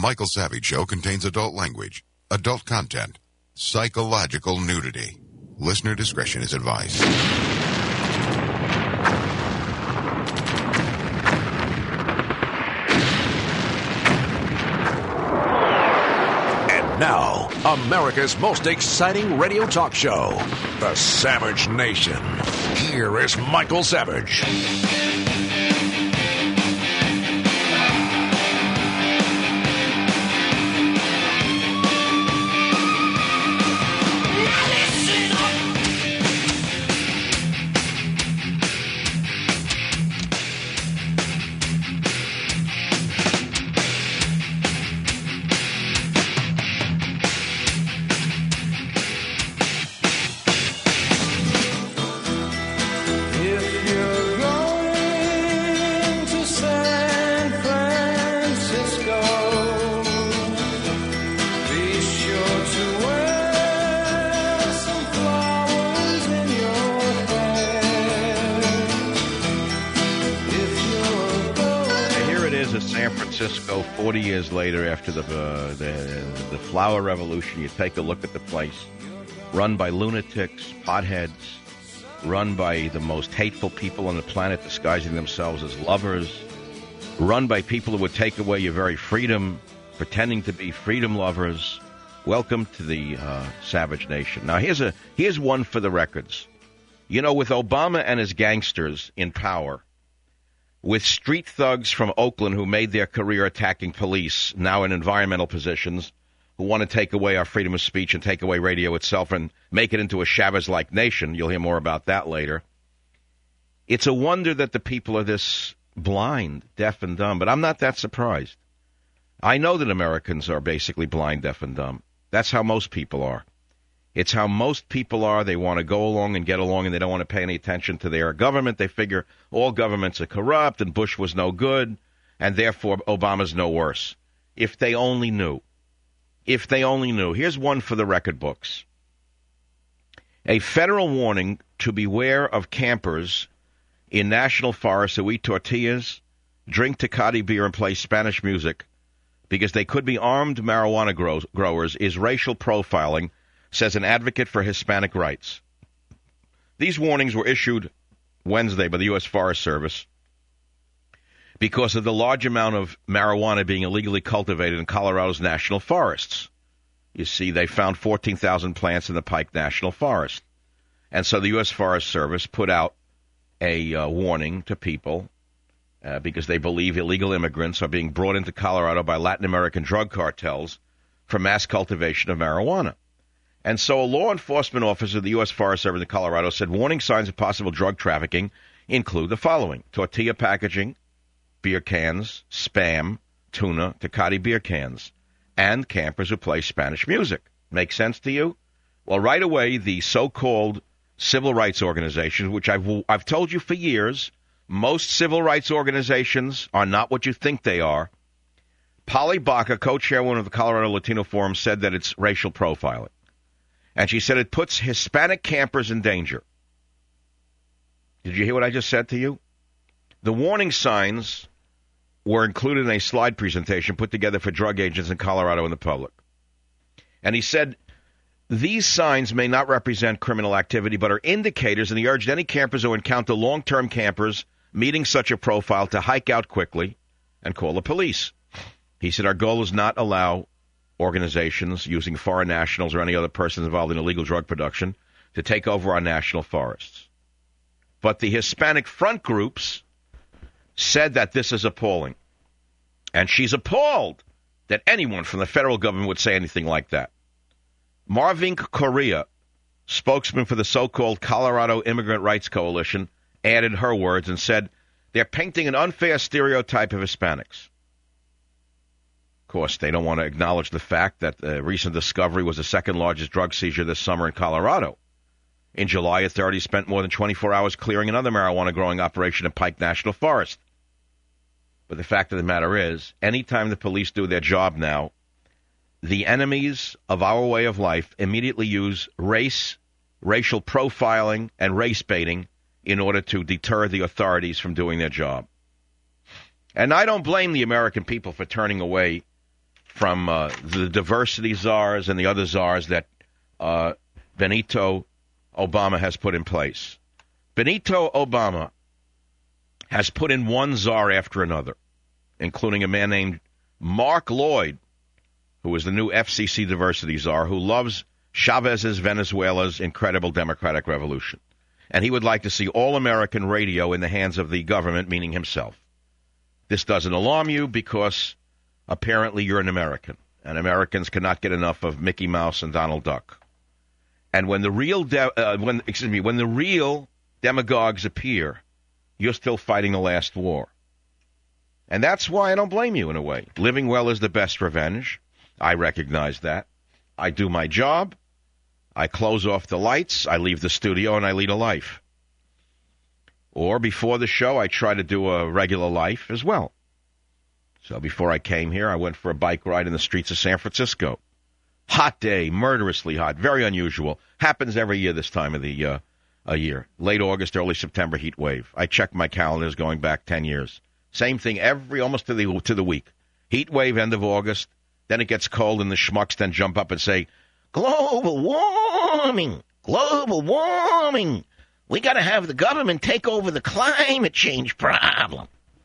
Michael Savage Show contains adult language, adult content, psychological nudity. Listener discretion is advised. And now, America's most exciting radio talk show, The Savage Nation. Here is Michael Savage. San Francisco, 40 years later, after the flower revolution, you take a look at the place, run by lunatics, potheads, run by the most hateful people on the planet, disguising themselves as lovers, run by people who would take away your very freedom, pretending to be freedom lovers. Welcome to the Savage Nation. Now, here's one for the records. You know, with Obama and his gangsters in power, with street thugs from Oakland who made their career attacking police, now in environmental positions, who want to take away our freedom of speech and take away radio itself and make it into a Chavez-like nation. You'll hear more about that later. It's a wonder that the people are this blind, deaf, and dumb, but I'm not that surprised. I know that Americans are basically blind, deaf, and dumb. That's how most people are. It's how most people are. They want to go along and get along, and they don't want to pay any attention to their government. They figure all governments are corrupt, and Bush was no good, and therefore Obama's no worse. If they only knew. If they only knew. Here's one for the record books. A federal warning to beware of campers in national forests who eat tortillas, drink Tecate beer, and play Spanish music because they could be armed marijuana growers is racial profiling, says an advocate for Hispanic rights. These warnings were issued Wednesday by the U.S. Forest Service because of the large amount of marijuana being illegally cultivated in Colorado's national forests. You see, they found 14,000 plants in the Pike National Forest. And so the U.S. Forest Service put out a warning to people because they believe illegal immigrants are being brought into Colorado by Latin American drug cartels for mass cultivation of marijuana. And so a law enforcement officer of the U.S. Forest Service in Colorado said warning signs of possible drug trafficking include the following: tortilla packaging, beer cans, Spam, tuna, Tecate beer cans, and campers who play Spanish music. Make sense to you? Well, right away, the so-called civil rights organizations, which I've told you for years, most civil rights organizations are not what you think they are. Polly Baca, co-chairwoman of the Colorado Latino Forum, said that it's racial profiling. And she said it puts Hispanic campers in danger. Did you hear what I just said to you? The warning signs were included in a slide presentation put together for drug agents in Colorado and the public. And he said, these signs may not represent criminal activity, but are indicators, and he urged any campers who encounter long-term campers meeting such a profile to hike out quickly and call the police. He said, our goal is not allow organizations using foreign nationals or any other persons involved in illegal drug production to take over our national forests. But the Hispanic front groups said that this is appalling. And she's appalled that anyone from the federal government would say anything like that. Marvin Correa, spokesman for the so-called Colorado Immigrant Rights Coalition, added her words and said, they're painting an unfair stereotype of Hispanics. Of course, they don't want to acknowledge the fact that the recent discovery was the second largest drug seizure this summer in Colorado. In July, authorities spent more than 24 hours clearing another marijuana growing operation in Pike National Forest. But the fact of the matter is, anytime the police do their job now, the enemies of our way of life immediately use racial profiling, and race baiting in order to deter the authorities from doing their job. And I don't blame the American people for turning away from the diversity czars and the other czars that Benito Obama has put in place. Benito Obama has put in one czar after another, including a man named Mark Lloyd, who is the new FCC diversity czar, who loves Chavez's Venezuela's incredible democratic revolution. And he would like to see all American radio in the hands of the government, meaning himself. This doesn't alarm you because apparently you're an American, and Americans cannot get enough of Mickey Mouse and Donald Duck. And when the real when the real demagogues appear, you're still fighting the last war. And that's why I don't blame you in a way. Living well is the best revenge. I recognize that. I do my job. I close off the lights. I leave the studio and I lead a life. Or before the show, I try to do a regular life as well. So before I came here, I went for a bike ride in the streets of San Francisco. Hot day, murderously hot, very unusual. Happens every year this time of the year. Late August, early September heat wave. I checked my calendars going back 10 years. Same thing almost to the week. Heat wave, end of August. Then it gets cold and the schmucks then jump up and say, global warming, global warming. We got to have the government take over the climate change problem.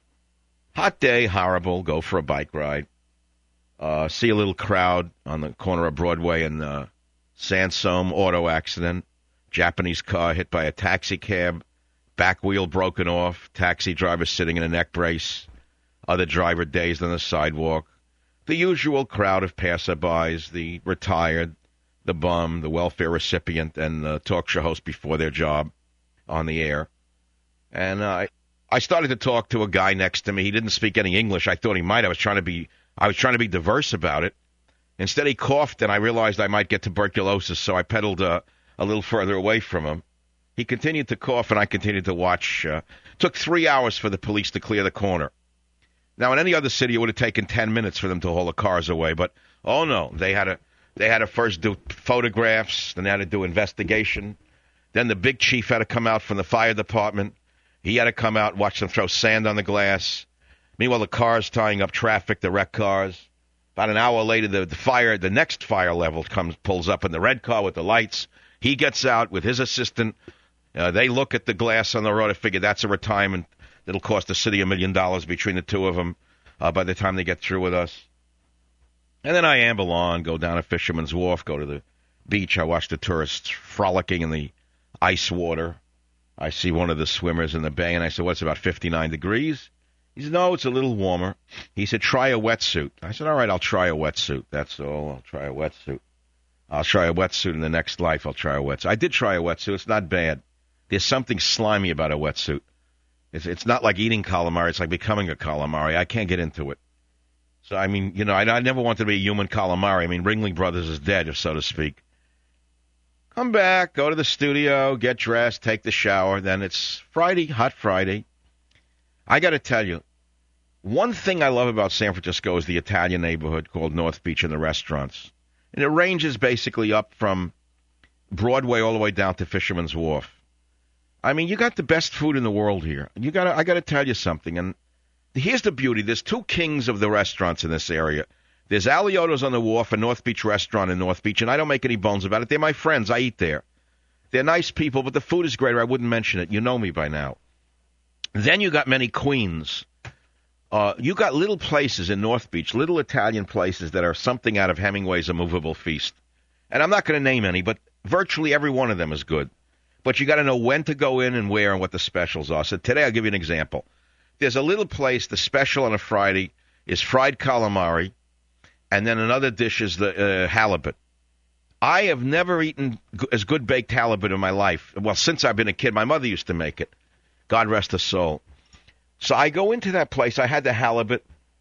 Hot day, horrible. Go for a bike ride. See a little crowd on the corner of Broadway and Sansome, auto accident. Japanese car hit by a taxi cab. Back wheel broken off. Taxi driver sitting in a neck brace. Other driver dazed on the sidewalk. The usual crowd of passerbys, the retired, the bum, the welfare recipient, and the talk show host before their job on the air. And I started to talk to a guy next to me. He didn't speak any English. I thought he might. I was trying to be diverse about it. Instead, he coughed, and I realized I might get tuberculosis, so I pedaled a little further away from him. He continued to cough, and I continued to watch. Took 3 hours for the police to clear the corner. Now, in any other city, it would have taken 10 minutes for them to haul the cars away. But, oh, no, they had to first do photographs, then they had to do investigation. Then the big chief had to come out from the fire department. He had to come out and watch them throw sand on the glass. Meanwhile, the cars tying up traffic, the wrecked cars. About an hour later, the next fire level pulls up in the red car with the lights. He gets out with his assistant. They look at the glass on the road and figure that's a retirement that'll cost the city $1 million between the two of them by the time they get through with us. And then I amble on, go down to Fisherman's Wharf, go to the beach. I watch the tourists frolicking in the ice water. I see one of the swimmers in the bay, and I said, what's about 59 degrees? He said, no, it's a little warmer. He said, try a wetsuit. I said, all right, I'll try a wetsuit. That's all. I'll try a wetsuit. I'll try a wetsuit in the next life. I'll try a wetsuit. I did try a wetsuit. It's not bad. There's something slimy about a wetsuit. It's not like eating calamari. It's like becoming a calamari. I can't get into it. So, I mean, I never wanted to be a human calamari. I mean, Ringling Brothers is dead, so to speak. Come back, go to the studio, get dressed, take the shower. Then it's Friday, hot Friday. I got to tell you, one thing I love about San Francisco is the Italian neighborhood called North Beach and the restaurants. And it ranges basically up from Broadway all the way down to Fisherman's Wharf. I mean, you got the best food in the world here. I got to tell you something. And here's the beauty. There's two kings of the restaurants in this area. There's Alioto's on the Wharf, a North Beach restaurant in North Beach, and I don't make any bones about it. They're my friends. I eat there. They're nice people, but the food is great, or I wouldn't mention it. You know me by now. Then you got many queens. You got little places in North Beach, little Italian places that are something out of Hemingway's A Movable Feast. And I'm not going to name any, but virtually every one of them is good. But you got to know when to go in and where and what the specials are. So today I'll give you an example. There's a little place, the special on a Friday is fried calamari, and then another dish is the halibut. I have never eaten as good baked halibut in my life. Well, since I've been a kid, my mother used to make it. God rest her soul. So I go into that place. I had the halibut.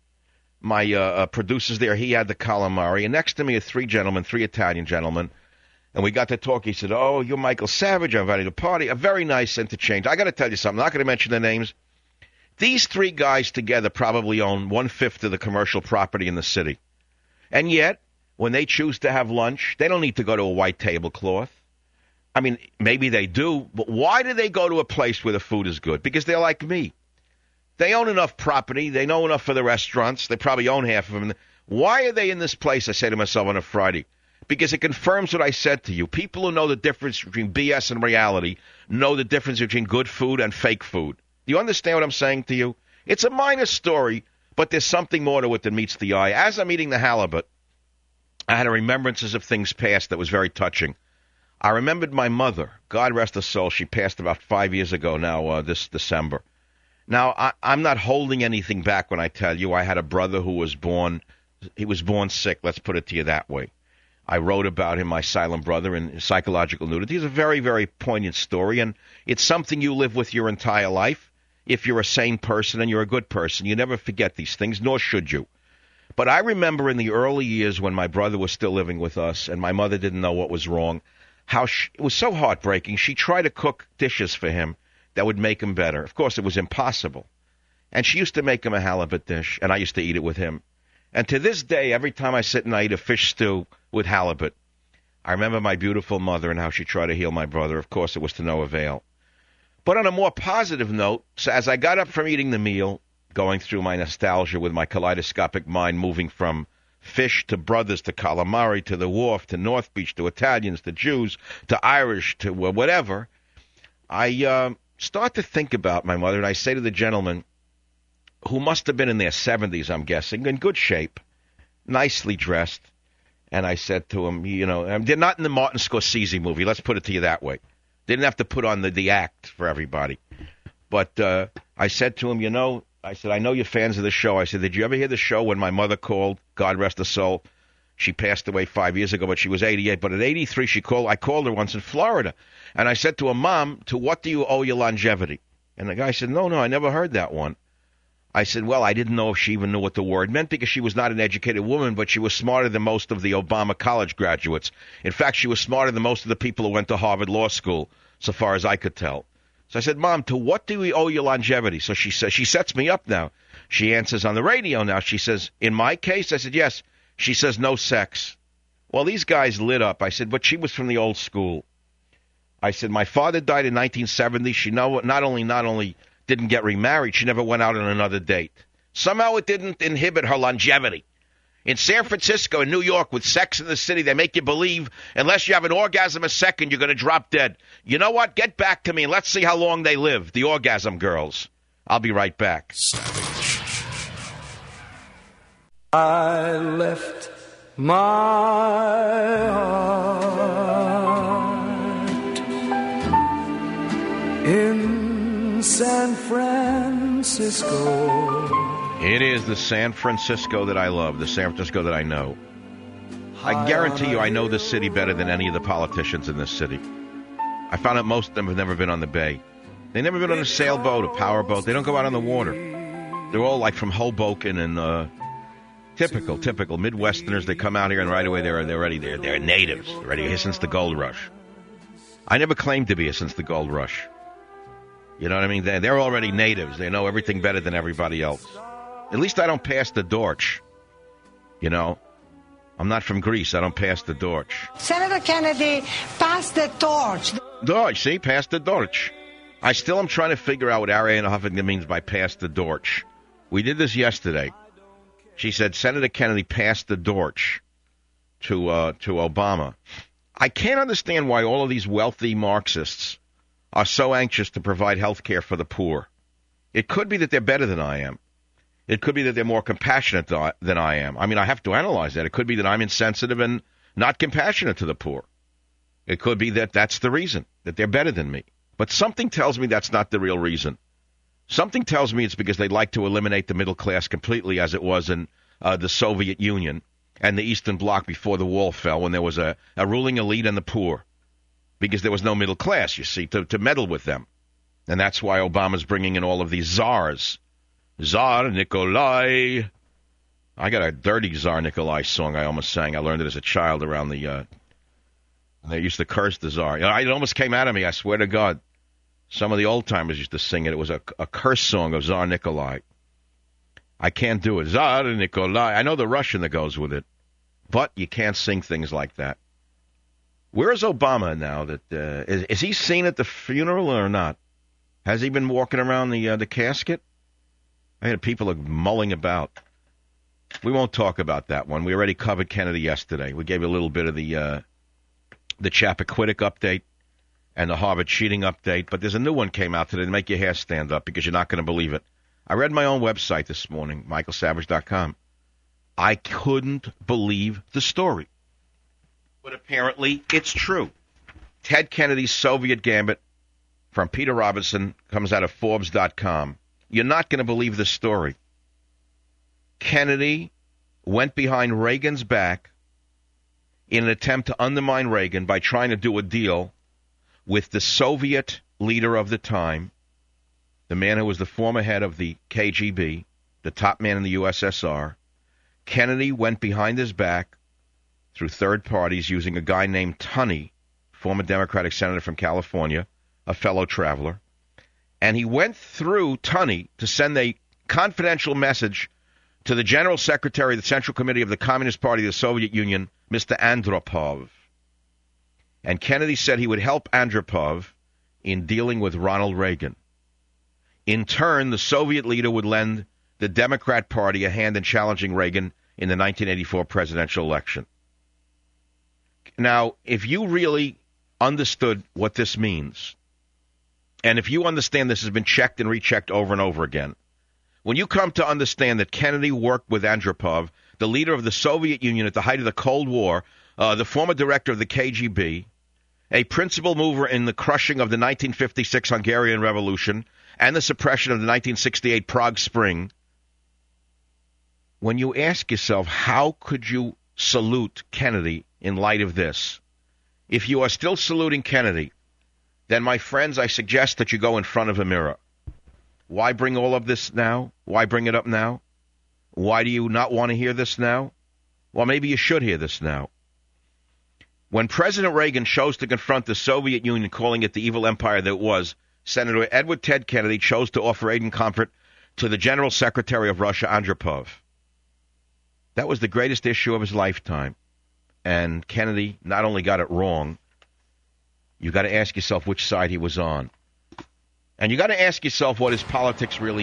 My producer's there. He had the calamari. And next to me are three Italian gentlemen. And we got to talk. He said, oh, you're Michael Savage. I'm invited to a party. A very nice interchange. I got to tell you something. I'm not going to mention their names. These three guys together probably own 1/5 of the commercial property in the city. And yet, when they choose to have lunch, they don't need to go to a white tablecloth. I mean, maybe they do, but why do they go to a place where the food is good? Because they're like me. They own enough property. They know enough for the restaurants. They probably own half of them. Why are they in this place, I say to myself on a Friday? Because it confirms what I said to you. People who know the difference between BS and reality know the difference between good food and fake food. Do you understand what I'm saying to you? It's a minor story, but there's something more to it than meets the eye. As I'm eating the halibut, I had remembrances of things past that was very touching. I remembered my mother. God rest her soul. She passed about 5 years ago now, this December. Now, I'm not holding anything back when I tell you I had a brother who was born sick. Let's put it to you that way. I wrote about him, my silent brother, in Psychological Nudity. It's a very, very poignant story, and it's something you live with your entire life. If you're a sane person and you're a good person, you never forget these things, nor should you. But I remember in the early years when my brother was still living with us and my mother didn't know what was wrong, how it was so heartbreaking. She tried to cook dishes for him that would make him better. Of course, it was impossible. And she used to make him a halibut dish, and I used to eat it with him. And to this day, every time I sit and I eat a fish stew with halibut, I remember my beautiful mother and how she tried to heal my brother. Of course, it was to no avail. But on a more positive note, so as I got up from eating the meal, going through my nostalgia with my kaleidoscopic mind moving from fish to brothers to calamari to the wharf to North Beach to Italians to Jews to Irish to whatever, I start to think about my mother, and I say to the gentleman, who must have been in their 70s, I'm guessing, in good shape, nicely dressed. And I said to him, they're not in the Martin Scorsese movie. Let's put it to you that way. Didn't have to put on the act for everybody. But I said to him, I said, I know you're fans of the show. I said, did you ever hear the show when my mother called? God rest her soul. She passed away 5 years ago, but she was 88. But at 83, I called her once in Florida. And I said to her, Mom, to what do you owe your longevity? And the guy said, no, I never heard that one. I said, well, I didn't know if she even knew what the word meant because she was not an educated woman, but she was smarter than most of the Obama college graduates. In fact, she was smarter than most of the people who went to Harvard Law School, so far as I could tell. So I said, Mom, to what do we owe your longevity? So she says, she sets me up now. She answers on the radio now. She says, in my case? I said, yes. She says, no sex. Well, these guys lit up. I said, but she was from the old school. I said, my father died in 1970. She not only didn't get remarried, she never went out on another date. Somehow it didn't inhibit her longevity. In San Francisco and New York, with Sex in the City, they make you believe unless you have an orgasm a second, you're going to drop dead. You know what? Get back to me and let's see how long they live, the orgasm girls. I'll be right back. Savage. I left my heart in San Francisco. It is the San Francisco that I love, the San Francisco that I know. I guarantee you I know this city better than any of the politicians in this city. I found out most of them have never been on the bay. They've never been on a sailboat, a powerboat. They don't go out on the water. They're all like from Hoboken and typical Midwesterners. They come out here and right away they're ready. They're natives. They're ready here since the gold rush. I never claimed to be here since the gold rush. You know what I mean? They're already natives. They know everything better than everybody else. At least I don't pass the torch. You know? I'm not from Greece. I don't pass the torch. Senator Kennedy, pass the torch. Torch, see? Pass the torch. I still am trying to figure out what Arianna Huffington means by pass the torch. We did this yesterday. She said, Senator Kennedy passed the torch to Obama. I can't understand why all of these wealthy Marxists are so anxious to provide health care for the poor. It could be that they're better than I am. It could be that they're more compassionate than I am. I mean, I have to analyze that. It could be that I'm insensitive and not compassionate to the poor. It could be that that's the reason, that they're better than me. But something tells me that's not the real reason. Something tells me it's because they'd like to eliminate the middle class completely as it was in the Soviet Union and the Eastern Bloc before the wall fell when there was a ruling elite and the poor. Because there was no middle class, you see, to meddle with them. And that's why Obama's bringing in all of these czars. Tsar Nikolai. I got a dirty Tsar Nikolai song I almost sang. I learned it as a child around the... they used to curse the Tsar. It almost came out of me, I swear to God. Some of the old-timers used to sing it. It was a curse song of Tsar Nikolai. I can't do it. Tsar Nikolai. I know the Russian that goes with it. But you can't sing things like that. Where is Obama now? Is he seen at the funeral or not? Has he been walking around the casket? I had people mulling about. We won't talk about that one. We already covered Kennedy yesterday. We gave you a little bit of the Chappaquiddick update and the Harvard cheating update, but there's a new one came out today to make your hair stand up because you're not going to believe it. I read my own website this morning, michaelsavage.com. I couldn't believe the story. But apparently it's true. Ted Kennedy's Soviet Gambit from Peter Robinson comes out of Forbes.com. You're not going to believe the story. Kennedy went behind Reagan's back in an attempt to undermine Reagan by trying to do a deal with the Soviet leader of the time, the man who was the former head of the KGB, the top man in the USSR. Kennedy went behind his back through third parties using a guy named Tunney, former Democratic senator from California, a fellow traveler. And he went through Tunney to send a confidential message to the General Secretary of the Central Committee of the Communist Party of the Soviet Union, Mr. Andropov. And Kennedy said he would help Andropov in dealing with Ronald Reagan. In turn, the Soviet leader would lend the Democrat Party a hand in challenging Reagan in the 1984 presidential election. Now, if you really understood what this means, and if you understand this has been checked and rechecked over and over again, when you come to understand that Kennedy worked with Andropov, the leader of the Soviet Union at the height of the Cold War, the former director of the KGB, a principal mover in the crushing of the 1956 Hungarian Revolution and the suppression of the 1968 Prague Spring, when you ask yourself, how could you salute Kennedy in light of this? If you are still saluting Kennedy, then, my friends, I suggest that you go in front of a mirror. Why bring all of this now? Why bring it up now? Why do you not want to hear this now? Well, maybe you should hear this now. When President Reagan chose to confront the Soviet Union, calling it the evil empire that it was, Senator Edward Ted Kennedy chose to offer aid and comfort to the General Secretary of Russia, Andropov. That was the greatest issue of his lifetime. And Kennedy not only got it wrong, you got to ask yourself which side he was on. And you got to ask yourself what his politics really